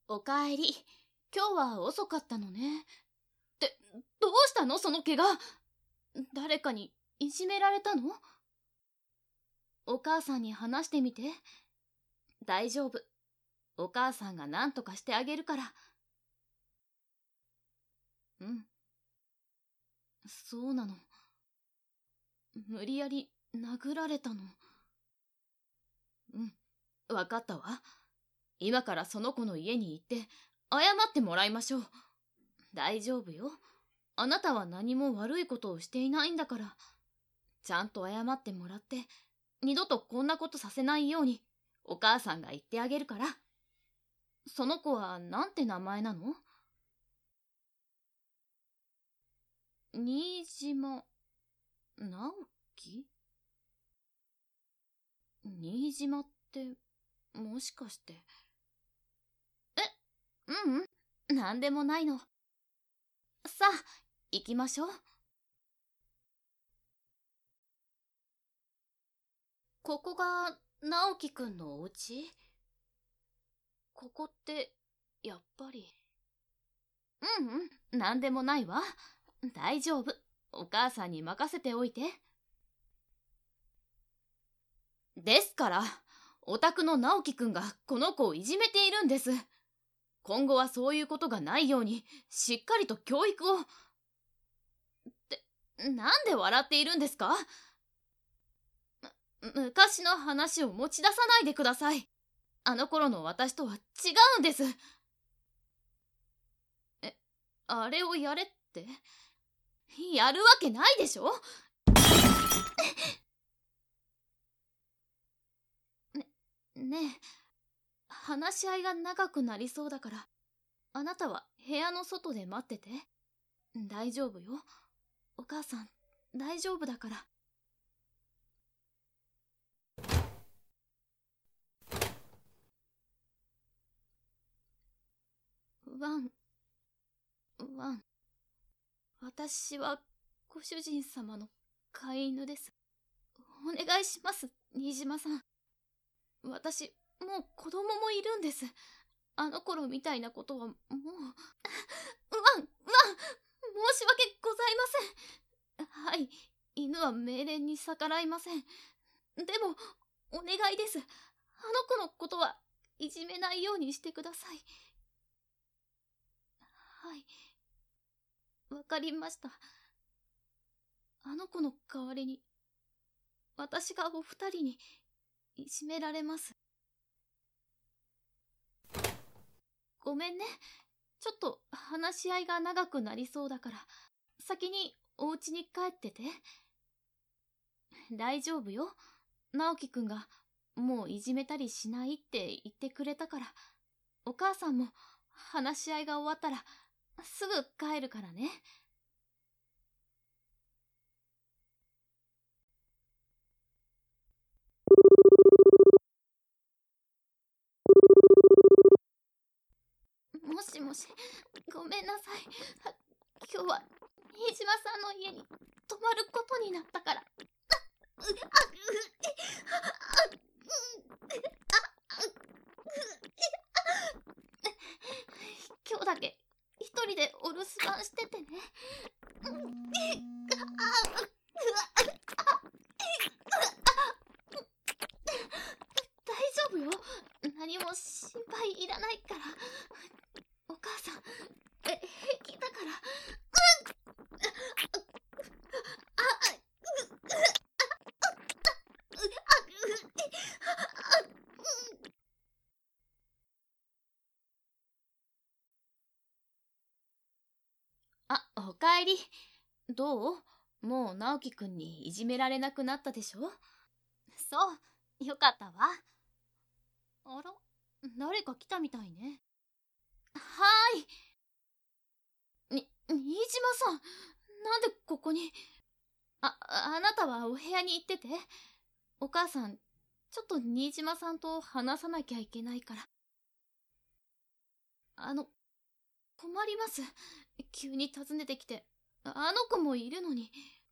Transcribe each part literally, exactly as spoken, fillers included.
おかえり。今日は遅かったのね。って、どうしたのその怪我。誰かにいじめられたの？お母さんに話してみて。大丈夫。お母さんが何とかしてあげるから。うん。そうなの。無理やり殴られたの。うん、わかったわ。今からその子の家に行って謝ってもらいましょう。大丈夫よ。あなたは何も悪いことをしていないんだから。ちゃんと謝ってもらって二度とこんなことさせないようにお母さんが言ってあげるから。その子はなんて名前なの？新島直樹？新島ってもしかして。え、ううん、なんでもないの。さあ、行きましょう。ここが直樹くんのお家？ここってやっぱり。ううん、なんでもないわ。大丈夫。お母さんに任せておいて。ですから、お宅の直樹くんがこの子をいじめているんです。今後はそういうことがないようにしっかりと教育を。って、なんで笑っているんですか？昔の話を持ち出さないでください。あの頃の私とは違うんです。え、あれをやれって？やるわけないでしょ。ね、ねえ、話し合いが長くなりそうだからあなたは部屋の外で待ってて。大丈夫よ。お母さん大丈夫だから。ワンワン、私はご主人様の飼い犬です。お願いします、新島さん。私もう子供もいるんです。あの頃みたいなことはもう。ワンワン、申し訳ございません。はい、犬は命令に逆らいません。でもお願いです。あの子のことはいじめないようにしてください。はい、わかりました。あの子の代わりに私がお二人にいじめられます。ごめんね。ちょっと話し合いが長くなりそうだから先にお家に帰ってて。大丈夫よ。直樹くんがもういじめたりしないって言ってくれたから。お母さんも話し合いが終わったらすぐ帰るからね。もしもし、ごめんなさい。今日は新島さんの家に泊まることになったから。今日だけ一人でお留守番しててね。大丈夫よ。何も心配いらないから。お母さんえ平気だから。あ、おかえり。どう？もう直樹くんにいじめられなくなったでしょ？そう、よかったわ。あら、誰か来たみたいね。はーい。に、新島さん、なんでここに。あ、あなたはお部屋に行ってて。お母さん、ちょっと新島さんと話さなきゃいけないから。あの、困ります。急に訪ねてきて。あの子もいるのに。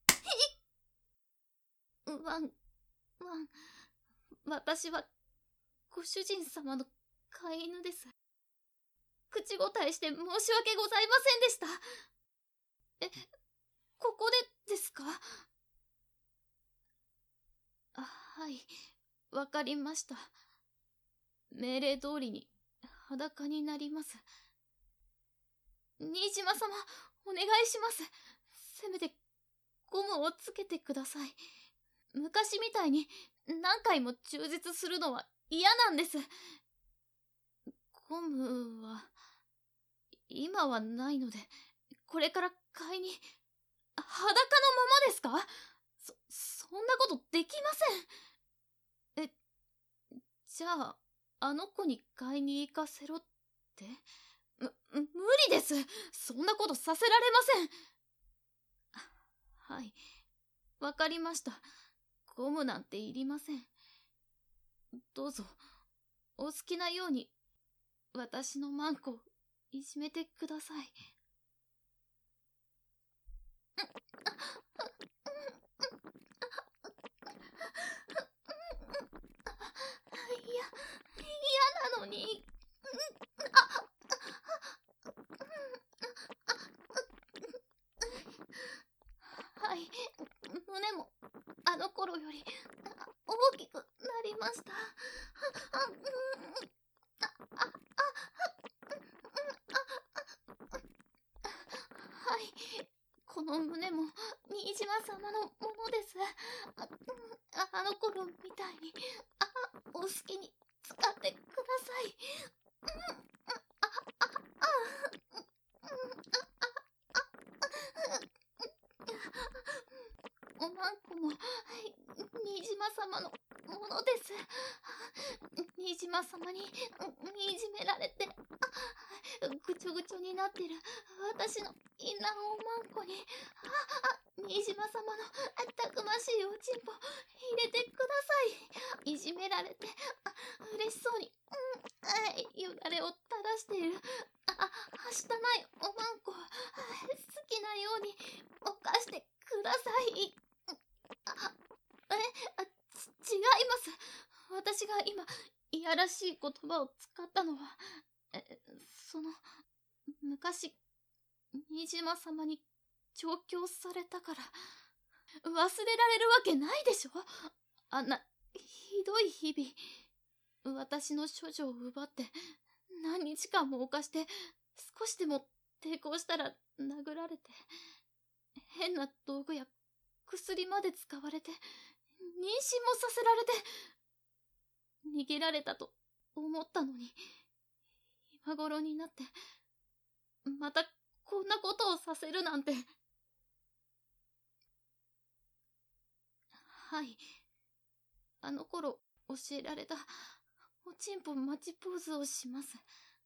ワン、ワン、私はご主人様の飼い犬です。 口答えして申し訳ございませんでした。え、ここでですか？あ、はい、わかりました。命令通りに裸になります。新島様、お願いします。せめてゴムをつけてください。昔みたいに何回も忠実するのは嫌なんです。ゴムは今はないので、これから買いに。裸のままですか？そ、そんなことできません。え、じゃあ、あの子に買いに行かせろって？む、無理です。そんなことさせられません。はい、わかりました。ゴムなんていりません。どうぞ、お好きなように、私のマンコをいじめてください。いや、嫌なのに。はい、胸もあの頃より大きくなりました。はい、この胸も新島様のものです。あ、あの頃みたいに、あ、お好きに使ってください。おまんこも新島様のものです。新島様にいじめられてぐちょぐちょになってる私のインナーおまんこに、新島様のたくましいおちんぽ入れてください。いじめられて嬉しそうによだれを垂らしているあ、はしたないおまんこ、好きなように犯してください。あ、え、あ、ち、違います。私が今いやらしい言葉を使ったのは、え、その昔新島様に調教されたから。忘れられるわけないでしょ。あんなひどい日々、私の処女を奪って何日間も犯して、少しでも抵抗したら殴られて、変な道具や薬まで使われて、妊娠もさせられて、逃げられたと思ったのに、今頃になってまたこんなことをさせるなんて。はい、あの頃教えられたおちんぽ待ちポーズをします。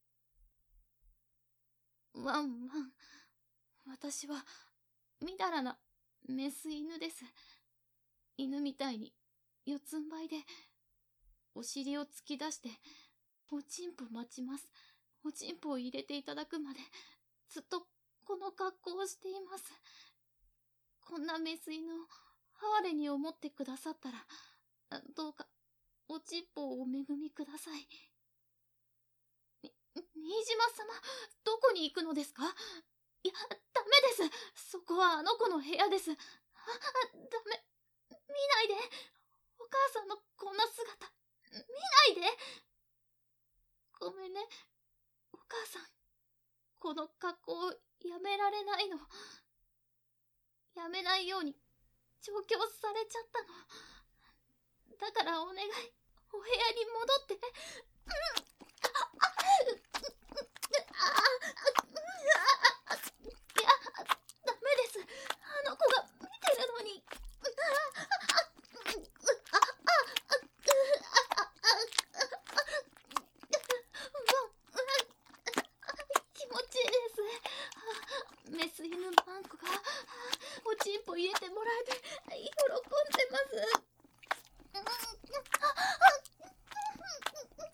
ワンワン、私はみだらなメス犬です。犬みたいに四つん這いでお尻を突き出しておちんぽ待ちます。おちんぽを入れていただくまでずっとこの格好をしています。こんなメス犬を哀れに思ってくださったら、どうかおちんぽをお恵みください。に、新島様、どこに行くのですか？いや、ダメです。そこはあの子の部屋です。あ、ダメ。見ないで。お母さんのこんな姿、見ないで。ごめんね、お母さん。この格好をやめられないの。やめないように調教されちゃったの。だからお願い、お部屋に戻って。うん。いや、ダメです。あの子が見てるのに。気持ちいいです。メス犬マンコがおちんぽ入れてもらえて喜んでます。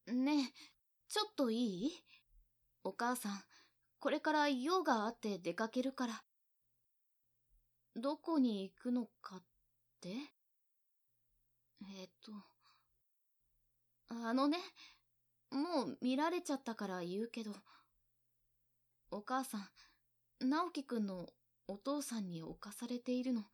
ねえ、ちょっといい？お母さん、これから用があって出かけるから。どこに行くのかって？えっと、あのね、もう見られちゃったから言うけど、お母さん、直樹くんのお父さんに侵されているの。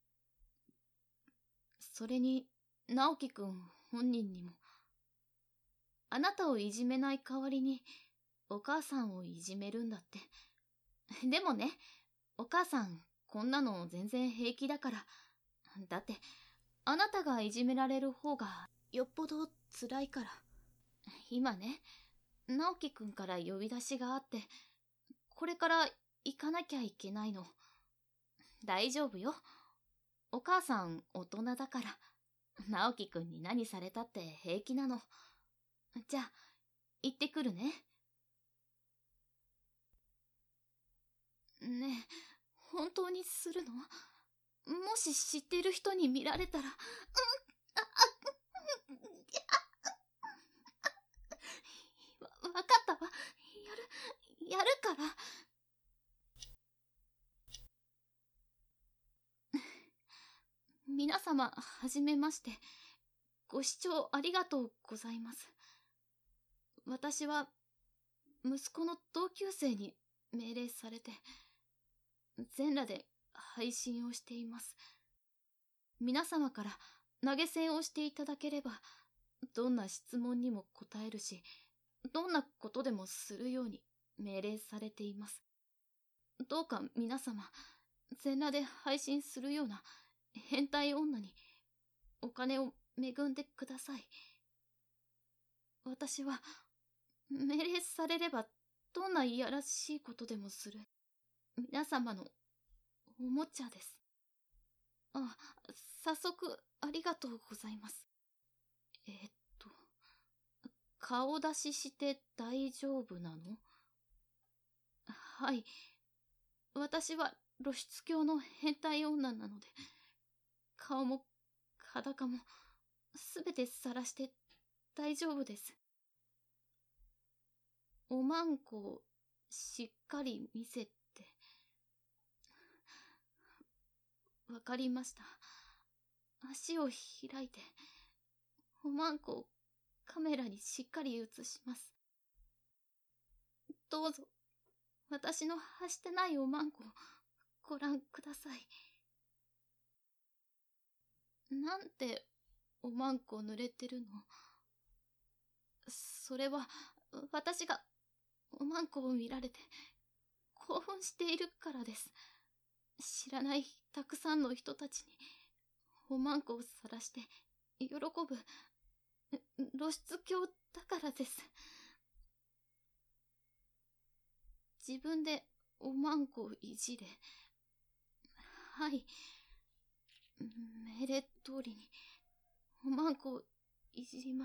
それに、直樹くん本人にも。あなたをいじめない代わりに、お母さんをいじめるんだって。でもね、お母さん、こんなの全然平気だから。だって、あなたがいじめられる方がよっぽど辛いから。今ね、直樹くんから呼び出しがあって、これから行かなきゃいけないの。大丈夫よ。お母さん大人だから、直樹くんに何されたって平気なの。じゃあ、行ってくるね。ねえ、本当にするの？もし知ってる人に見られたら、うん、あ、あ、わ、わかったわ。やる、やるから。皆様、はじめまして。ご視聴ありがとうございます。私は、息子の同級生に命令されて、全裸で配信をしています。皆様から投げ銭をしていただければ、どんな質問にも答えるし、どんなことでもするように命令されています。どうか皆様、全裸で配信するような変態女にお金を恵んでください。私は、命令されればどんないやらしいことでもする皆様のおもちゃです。あ、早速ありがとうございます。えー、っと、顔出しして大丈夫なの？はい。私は露出狂の変態女なので、顔も裸もすべて晒して大丈夫です。おまんこをしっかり見せて。わかりました。足を開いて、おまんこをカメラにしっかり映します。どうぞ、私のはしてないおまんこをご覧ください。なんておまんこ濡れてるの？それは私がおまんこを見られて興奮しているからです。知らないたくさんの人たちにおまんこを晒して喜ぶ露出狂だからです。自分でおまんこをいじれ。はい、命令通りにおまんこをいじります。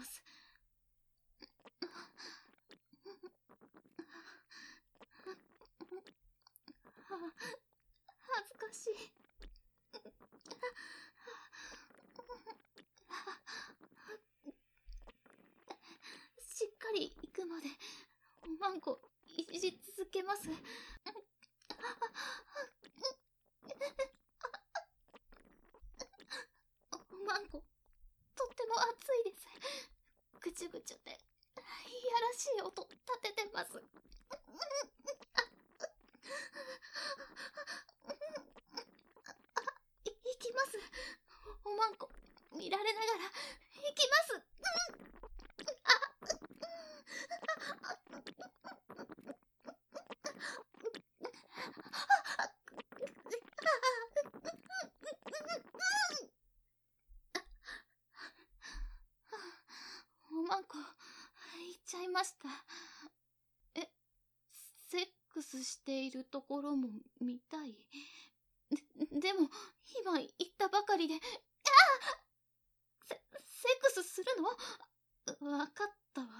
恥ずかしい。しっかり行くまでおまんこいじ続けます。おまんこ、とっても熱いです。ぐちゅぐちゅで、いやらしい音立ててます。い、行きます。おまんこ、見られながら、行きます。おまんこ、行っちゃいました。え、セックスしているところも見たい？で、でも、今言ったばかりで、ああ！セ、セックスするの？わかったわ。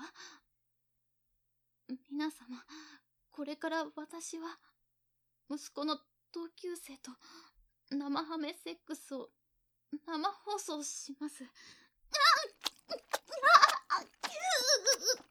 皆様、これから私は、息子の同級生と生ハメセックスを生放送します。あっ、あっ、あっ、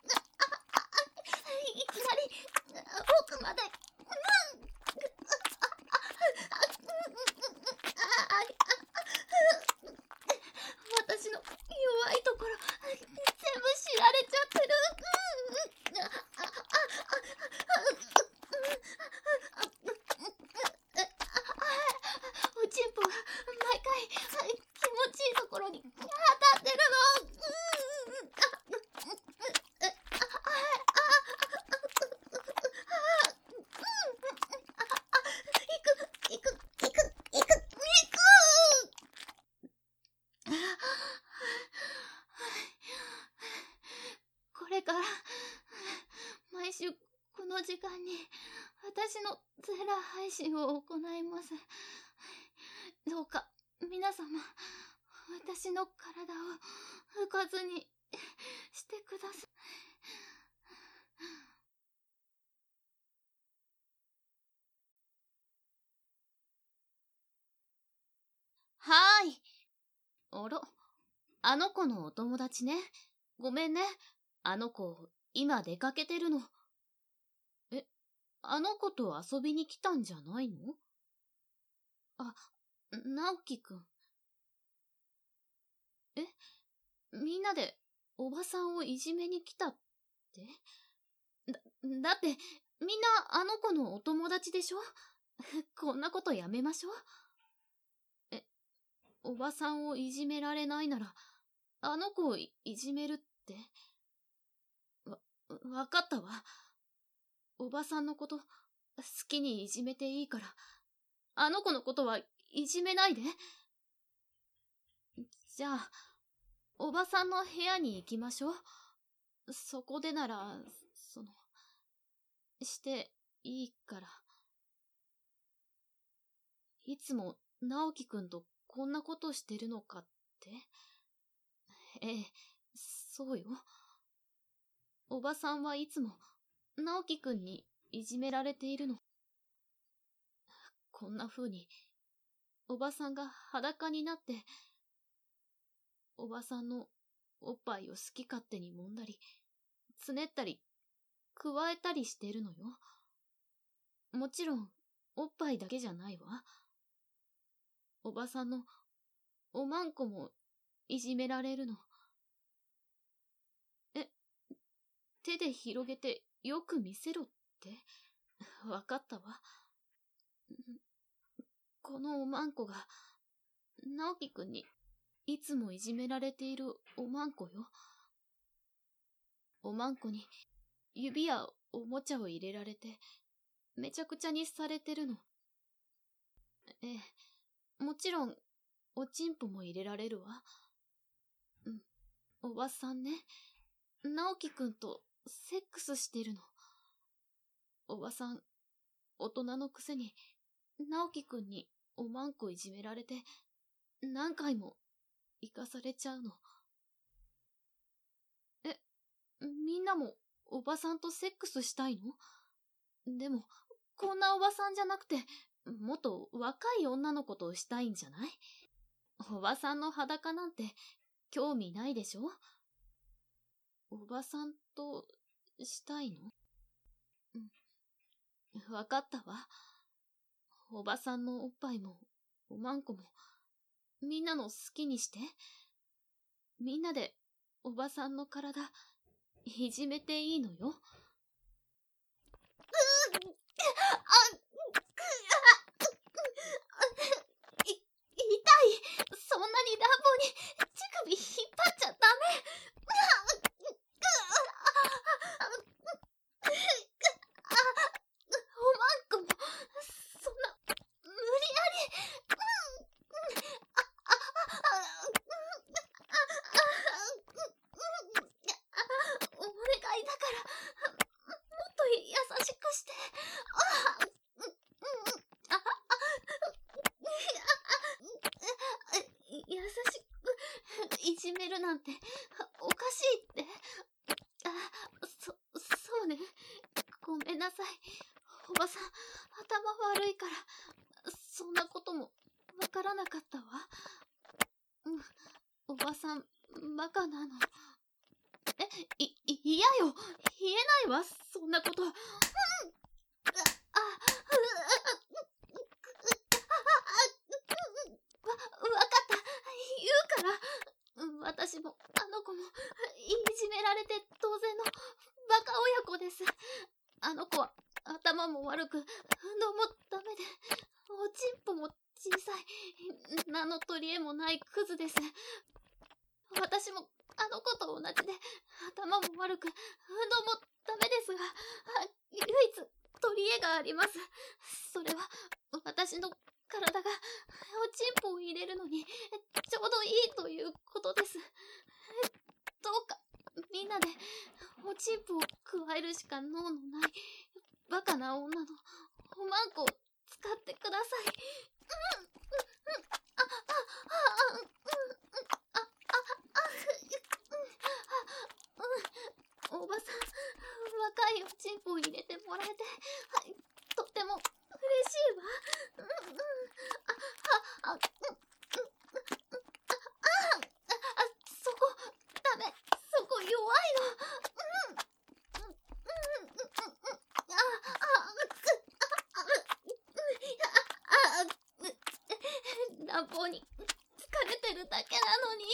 から毎週この時間に私のゼラ配信を行います。どうか皆様、私の体を浮かずにしてください。はーい。あら、あの子のお友達ね。ごめんね。あの子、今出かけてるの。え、あの子と遊びに来たんじゃないの？あ、直樹くん。え、みんなでおばさんをいじめに来たって？だ、だって、みんなあの子のお友達でしょ？こんなことやめましょう。え、おばさんをいじめられないなら、あの子をいじめるって？わ、わかったわ。おばさんのこと、好きにいじめていいから、あの子のことはいじめないで。じゃあ、おばさんの部屋に行きましょう。そこでなら、その、していいから。いつも直樹くんとこんなことしてるのかって？ええ、そうよ。おばさんはいつも直樹くんにいじめられているの。こんな風に、おばさんが裸になって、おばさんのおっぱいを好き勝手に揉んだり、つねったり、くわえたりしてるのよ。もちろん、おっぱいだけじゃないわ。おばさんのおまんこもいじめられるの。え、手で広げてよく見せろって？わかったわ。このおまんこが、直樹くんにいつもいじめられているおまんこよ。おまんこに指やおもちゃを入れられて、めちゃくちゃにされてるの。ええ、もちろん、おちんぽも入れられるわ。うん、おばさんね、直樹くんとセックスしてるの。おばさん、大人のくせに、直樹くんにおまんこいじめられて、何回も生かされちゃうの。え、みんなもおばさんとセックスしたいの？でも、こんなおばさんじゃなくて、もっと若い女の子としたいんじゃない？おばさんの裸なんて興味ないでしょ？おばさんとしたいの？うん、わかったわ。おばさんのおっぱいもおまんこもみんなの好きにして。みんなでおばさんの体いじめていいのよ。あ、く、い、痛い。そんなに乱暴に乳首引っ張っちゃダメ。おまんこも、そんな、無理やり。お願いだから、もっと優しくして。優しくいじめるなんておかしいって。あ、そ、そうね。ごめんなさい。おばさん、頭悪いから、そんなこともわからなかったわ。うん、おばさん、バカなの。え、い、い、嫌よ。言えないわ、そんなこと。うん、あ、あ、わ、わかった。言うから。私も、あの子も、いじめられて当然の、バカ親子です。あの子は、頭も悪く、運動もダメで、おちんぽも小さい、名の取り柄もないクズです。私も、あの子と同じで、頭も悪く、運動もダメですが、唯一、取り柄があります。それは、私の体が、おちんぽを入れるのに、ちょうどいいということです。どうか、みんなで、 おちんぽを加えるしか脳のないバカな女のおまんこを使ってください。うんうんうんあああうんうんあああうんおばさん、若いおちんぽを入れてもらえて、はい、とっても嬉しいわ。うんうんあああうんうんあああそこダメ、そこ弱いの。うんうんうんうんうんあああああ乱暴に疲れてるだけなのに。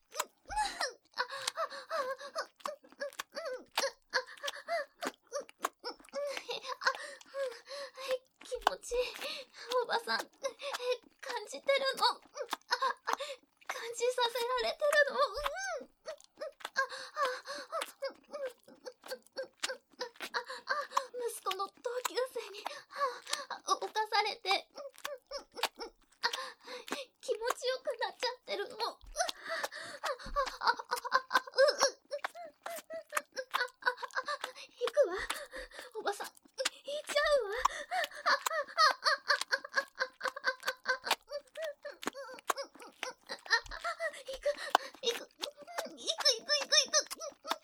気持ちいい。おばさん、感じてるの。感じさせられてるの。息子の同級生に侵されて気持ちよくなっちゃってるの。行くわ、おばさん。行っちゃうわ。行く、行く、行く、行く、行く、行く。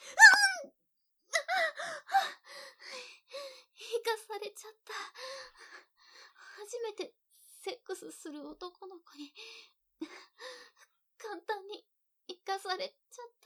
生かされちゃった。初めてセックスする男の子に簡単に生かされちゃった。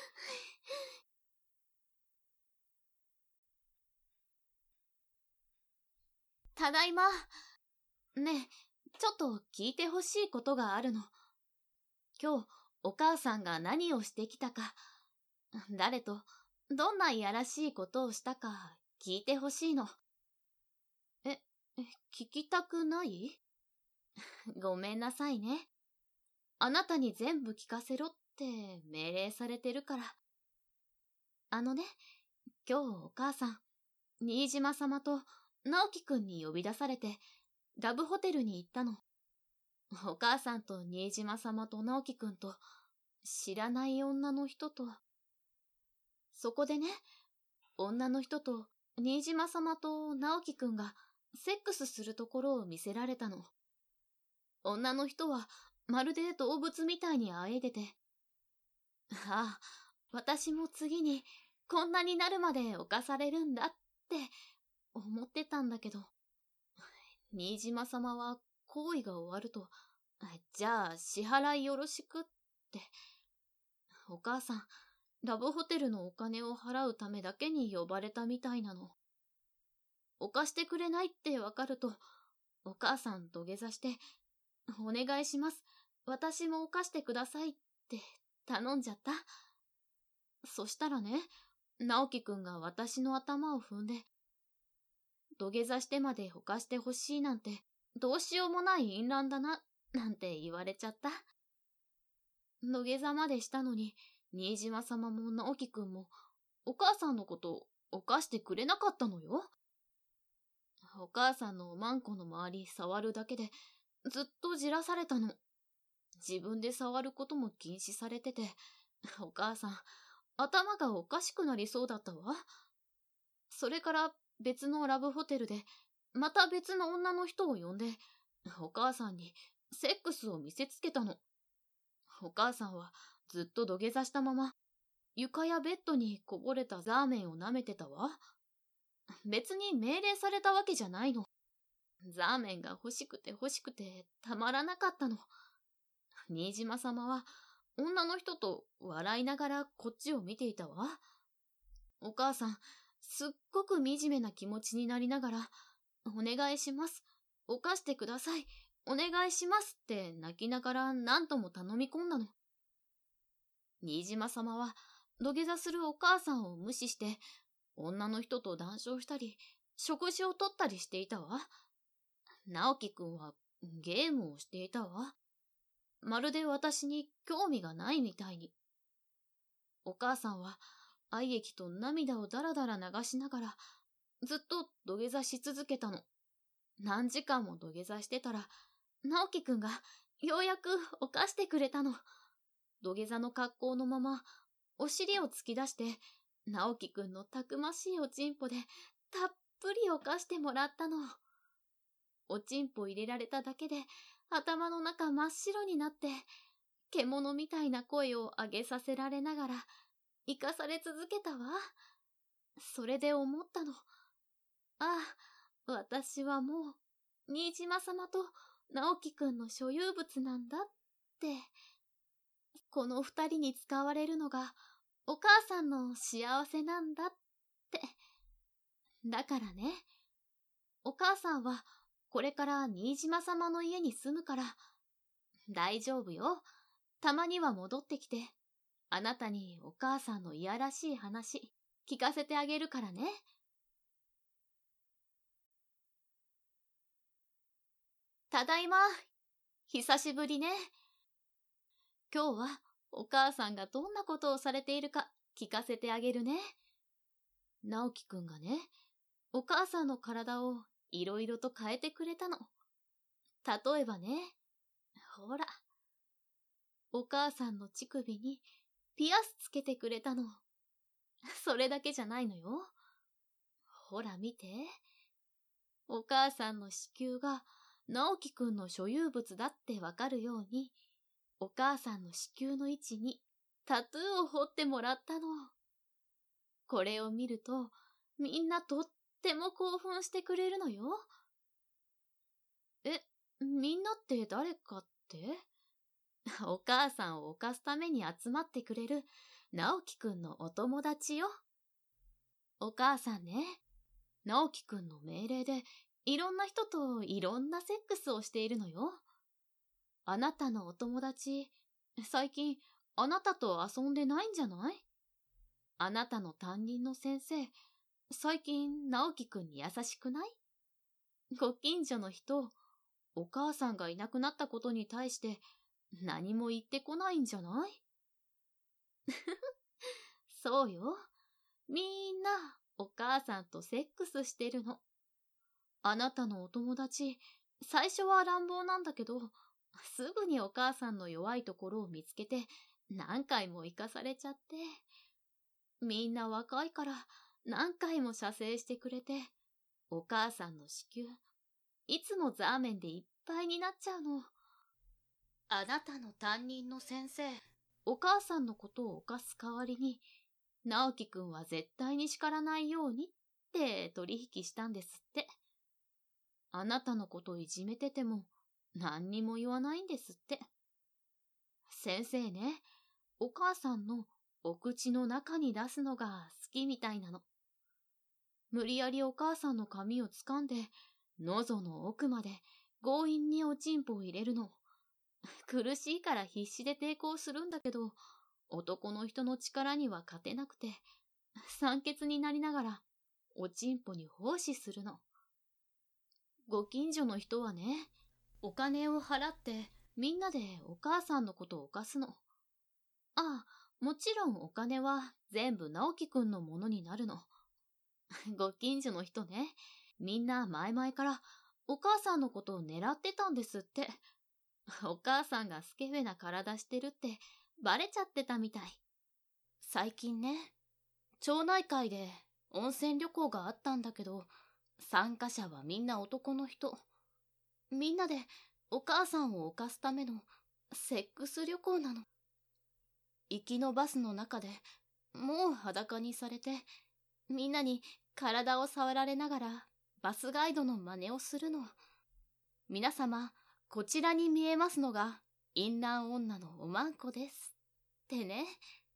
ただいま。ねえ、ちょっと聞いてほしいことがあるの。今日、お母さんが何をしてきたか、誰と、どんないやらしいことをしたか、聞いてほしいの。え、聞きたくないごめんなさいね。あなたに全部聞かせろって命令されてるから。あのね、今日お母さん、新島様と直樹くんに呼び出されて、ラブホテルに行ったの。お母さんと新島様と直樹くんと、知らない女の人と。そこでね、女の人と新島様と直樹くんがセックスするところを見せられたの。女の人はまるで動物みたいにあえいでて。ああ、私も次にこんなになるまで犯されるんだって思ってたんだけど、新島様は行為が終わると、じゃあ支払いよろしくって。お母さん、ラブホテルのお金を払うためだけに呼ばれたみたいなの。犯してくれないってわかると、お母さん土下座して、お願いします。私も犯してくださいって頼んじゃった。そしたらね、直樹くんが私の頭を踏んで、土下座してまで犯してほしいなんて、どうしようもない淫乱だな、なんて言われちゃった。土下座までしたのに、新島様も直樹くんも、お母さんのこと犯してくれなかったのよ。お母さんのおまんこの周り触るだけで、ずっとじらされたの。自分で触ることも禁止されてて、お母さん、頭がおかしくなりそうだったわ。それから別のラブホテルで、また別の女の人を呼んで、お母さんにセックスを見せつけたの。お母さんはずっと土下座したまま、床やベッドにこぼれたザーメンを舐めてたわ。別に命令されたわけじゃないの。ザーメンが欲しくて欲しくてたまらなかったの。新島様は女の人と笑いながらこっちを見ていたわ。お母さん、すっごく惨めな気持ちになりながら、お願いします。犯してください。お願いしますって泣きながら何とも頼み込んだの。新島様は土下座するお母さんを無視して、女の人と談笑したり、食事をとったりしていたわ。直樹くんはゲームをしていたわ。まるで私に興味がないみたいに。お母さんは愛液と涙をだらだら流しながら、ずっと土下座し続けたの。何時間も土下座してたら、直樹くんがようやく犯してくれたの。土下座の格好のまま、お尻を突き出して、 直樹くんのたくましいおちんぽでたっぷり犯してもらったの。おちんぽ入れられただけで頭の中真っ白になって、獣みたいな声を上げさせられながら生かされ続けたわ。それで思ったの。ああ、私はもう新島様と直樹くんの所有物なんだって。この二人に使われるのがお母さんの幸せなんだって。だからね、お母さんはこれから新島様の家に住むから、大丈夫よ。たまには戻ってきて、あなたにお母さんのいやらしい話聞かせてあげるからね。ただいま。久しぶりね。今日はお母さんがどんなことをされているか聞かせてあげるね。直樹くんがね、お母さんの体をいろいろと変えてくれたの。例えばね、ほら、お母さんの乳首にピアスつけてくれたの。それだけじゃないのよ。ほら見て。お母さんの子宮が直樹くんの所有物だってわかるように、お母さんの子宮の位置にタトゥーを彫ってもらったの。これを見ると、みんなとっても興奮してくれるのよ。え、みんなって誰かって？お母さんを犯すために集まってくれる直樹くんのお友達よ。お母さんね、直樹くんの命令でいろんな人といろんなセックスをしているのよ。あなたのお友達、最近あなたと遊んでないんじゃない？あなたの担任の先生、最近直樹くんに優しくない？ご近所の人、お母さんがいなくなったことに対して何も言ってこないんじゃない？そうよ。みんなお母さんとセックスしてるの。あなたのお友達、最初は乱暴なんだけど、すぐにお母さんの弱いところを見つけて何回も生かされちゃって。みんな若いから何回も射精してくれて、お母さんの子宮、いつもザーメンでいっぱいになっちゃうの。あなたの担任の先生、お母さんのことを犯す代わりに、直樹くんは絶対に叱らないようにって取引したんですって。あなたのこといじめてても何にも言わないんですって。先生ね、お母さんのお口の中に出すのが好きみたいなの。無理やりお母さんの髪を掴んで、喉の奥まで強引におちんぽを入れるの。苦しいから必死で抵抗するんだけど、男の人の力には勝てなくて、酸欠になりながらおちんぽに奉仕するの。ご近所の人はね、お金を払ってみんなでお母さんのことを犯すの。ああ、もちろんお金は全部直樹くんのものになるの。ご近所の人ね、みんな前々からお母さんのことを狙ってたんですって。お母さんがスケベな体してるってバレちゃってたみたい。最近ね、町内会で温泉旅行があったんだけど、参加者はみんな男の人。みんなでお母さんを犯すためのセックス旅行なの。行きのバスの中でもう裸にされて、みんなに体を触られながらバスガイドの真似をするの。皆様、こちらに見えますのが淫乱女のおまんこです。ってね。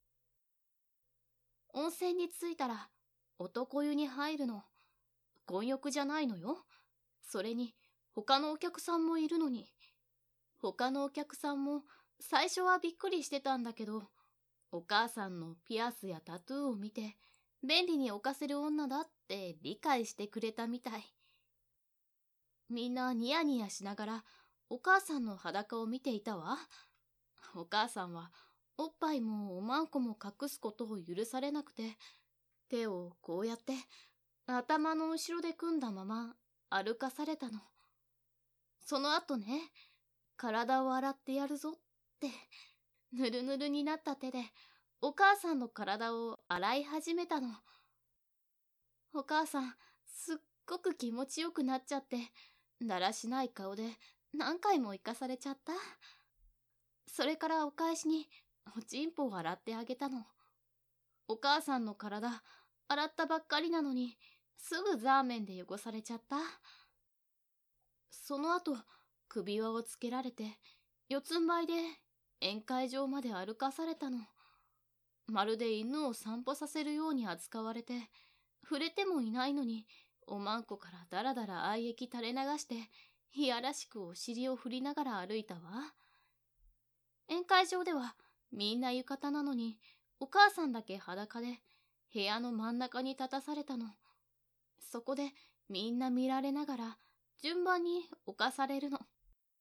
温泉に着いたら男湯に入るの。混浴じゃないのよ。それに他のお客さんもいるのに。他のお客さんも最初はびっくりしてたんだけど、お母さんのピアスやタトゥーを見て便利に犯せる女だって理解してくれたみたい。みんなニヤニヤしながらお母さんの裸を見ていたわ。お母さんはおっぱいもおまんこも隠すことを許されなくて、手をこうやって頭の後ろで組んだまま歩かされたの。その後ね、体を洗ってやるぞってぬるぬるになった手でお母さんの体を洗い始めたの。お母さん、すっごく気持ちよくなっちゃって、だらしない顔で何回も生かされちゃった。それからお返しにおちんぽを洗ってあげたの。お母さんの体、洗ったばっかりなのに、すぐザーメンで汚されちゃった。その後、首輪をつけられて、四つん這いで宴会場まで歩かされたの。まるで犬を散歩させるように扱われて、触れてもいないのに、おまんこからだらだら愛液垂れ流して、いやらしくお尻を振りながら歩いたわ。宴会場ではみんな浴衣なのに、お母さんだけ裸で部屋の真ん中に立たされたの。そこでみんな見られながら順番に犯されるの。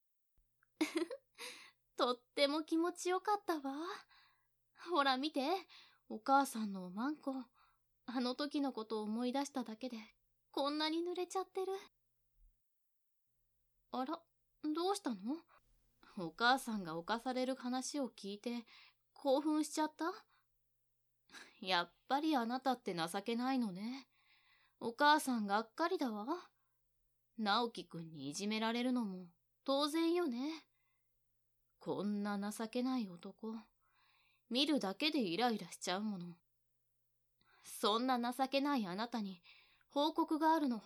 とっても気持ちよかったわ。ほら見て、お母さんのおまんこ。あの時のことを思い出しただけでこんなに濡れちゃってる。あら、どうしたの？お母さんが犯される話を聞いて興奮しちゃった？やっぱりあなたって情けないのね。お母さんがっかりだわ。直樹くんにいじめられるのも当然よね。こんな情けない男、見るだけでイライラしちゃうもの。そんな情けないあなたに報告があるの。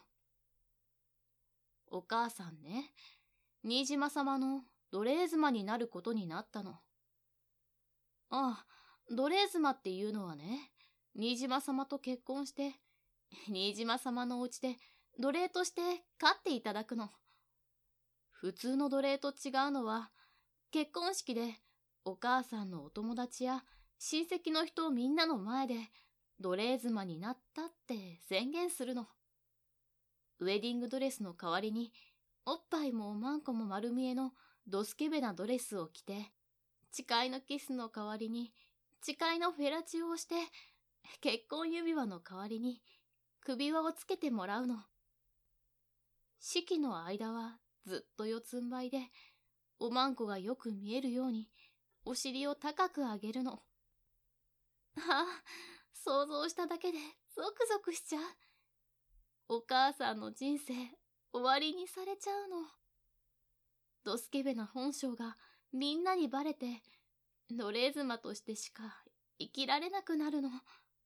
お母さんね、新島様の奴隷妻になることになったの。ああ、奴隷妻っていうのはね、新島様と結婚して、新島様のお家で奴隷として飼っていただくの。普通の奴隷と違うのは、結婚式でお母さんのお友達や親戚の人みんなの前で奴隷妻になったって宣言するの。ウェディングドレスの代わりに、おっぱいもおまんこも丸見えのドスケベなドレスを着て、誓いのキスの代わりに誓いのフェラチオをして、結婚指輪の代わりに首輪をつけてもらうの。式の間はずっと四つん這いで、おまんこがよく見えるようにお尻を高く上げるの。ああ、想像しただけでゾクゾクしちゃう。お母さんの人生終わりにされちゃうの。ドスケベな本性がみんなにバレて、奴隷妻としてしか生きられなくなるの。あ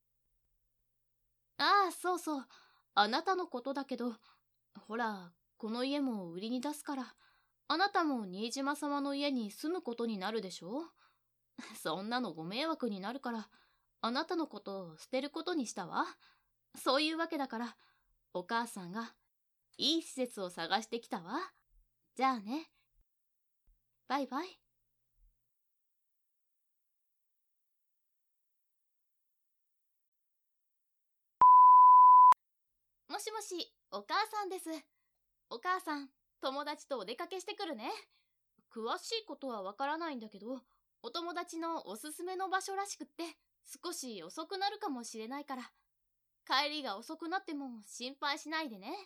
あ、そうそう、あなたのことだけど、ほら、この家も売りに出すから、あなたも新島様の家に住むことになるでしょ？そんなのご迷惑になるから、あなたのことを捨てることにしたわ。そういうわけだから、お母さんがいい施設を探してきたわ。じゃあね。バイバイ。もしもし、お母さんです。お母さん、友達とお出かけしてくるね。詳しいことはわからないんだけど、お友達のおすすめの場所らしくって、少し遅くなるかもしれないから、帰りが遅くなっても心配しないでね。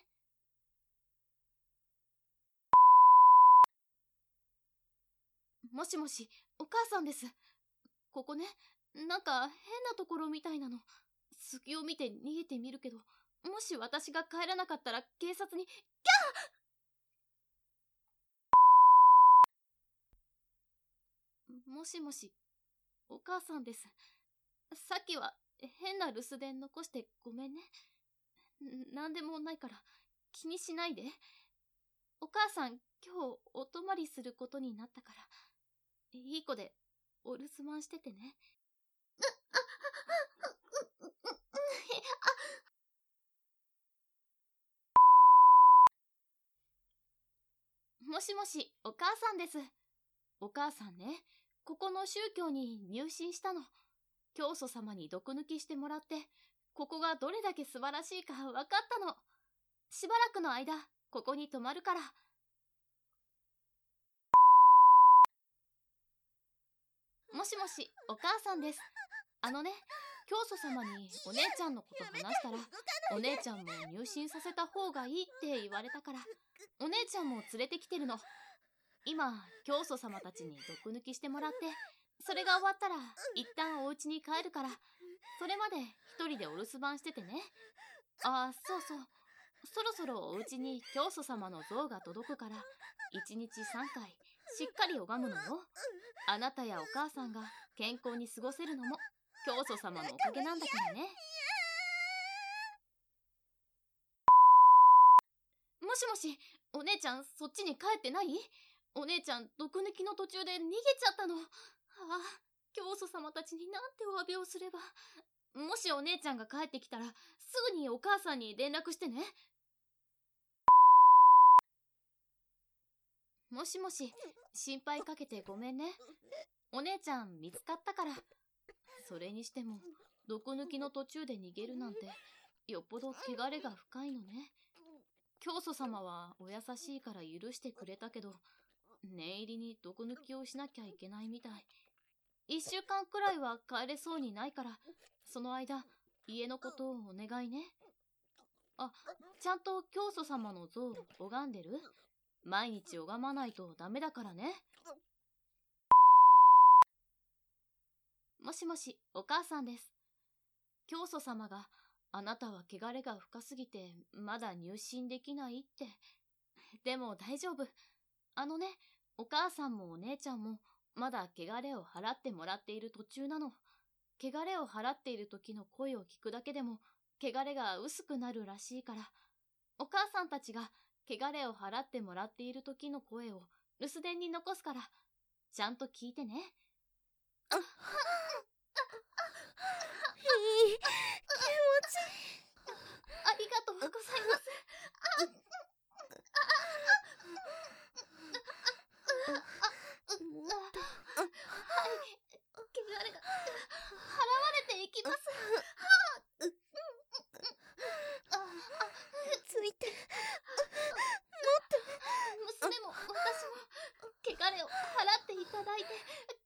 もしもし、お母さんです。ここね、なんか変なところみたいなの。隙を見て逃げてみるけど、もし私が帰らなかったら警察に、キャー！もしもし、お母さんです。さっきは変な留守電残してごめんね。なんでもないから気にしないで。お母さん今日お泊まりすることになったから、いい子でお留守番しててね。もしもし、お母さんです。お母さんね、ここの宗教に入信したの。教祖様に毒抜きしてもらって、ここがどれだけ素晴らしいか分かったの。しばらくの間、ここに泊まるから。もしもし、お母さんです。あのね、教祖様にお姉ちゃんのこと話したら、お姉ちゃんも入信させた方がいいって言われたから、お姉ちゃんも連れてきてるの。今、教祖様たちに毒抜きしてもらって、それが終わったら一旦お家に帰るから、 それまで一人でお留守番しててね。あ、そうそう。そろそろお家に教祖様の像が届くから、一日三回しっかり拝むのよ。あなたやお母さんが健康に過ごせるのも教祖様のおかげなんだからね。もしもし、お姉ちゃんそっちに帰ってない？お姉ちゃん毒抜きの途中で逃げちゃったの。ああ、教祖様たちになんてお詫びをすれば。もしお姉ちゃんが帰ってきたらすぐにお母さんに連絡してね。もしもし、心配かけてごめんね。お姉ちゃん見つかったから。それにしても毒抜きの途中で逃げるなんてよっぽど汚れが深いのね。教祖様はお優しいから許してくれたけど、念入りに毒抜きをしなきゃいけないみたい。一週間くらいは帰れそうにないから、その間家のことをお願いね。あ、ちゃんと教祖様の像を拝んでる？毎日拝まないとダメだからね。もしもし、お母さんです。教祖様があなたは汚れが深すぎてまだ入信できないって。でも大丈夫。あのね、お母さんもお姉ちゃんもまだ汚れを払ってもらっている途中なの。汚れを払っている時の声を聞くだけでも汚れが薄くなるらしいから、お母さんたちが汚れを払ってもらっている時の声を留守電に残すから、ちゃんと聞いてね。あ、あ、 いい気持ち。 ありがとうございます。あ、はい、汚れが払われていきます。 ついて、 娘も私も汚れを払っていただいて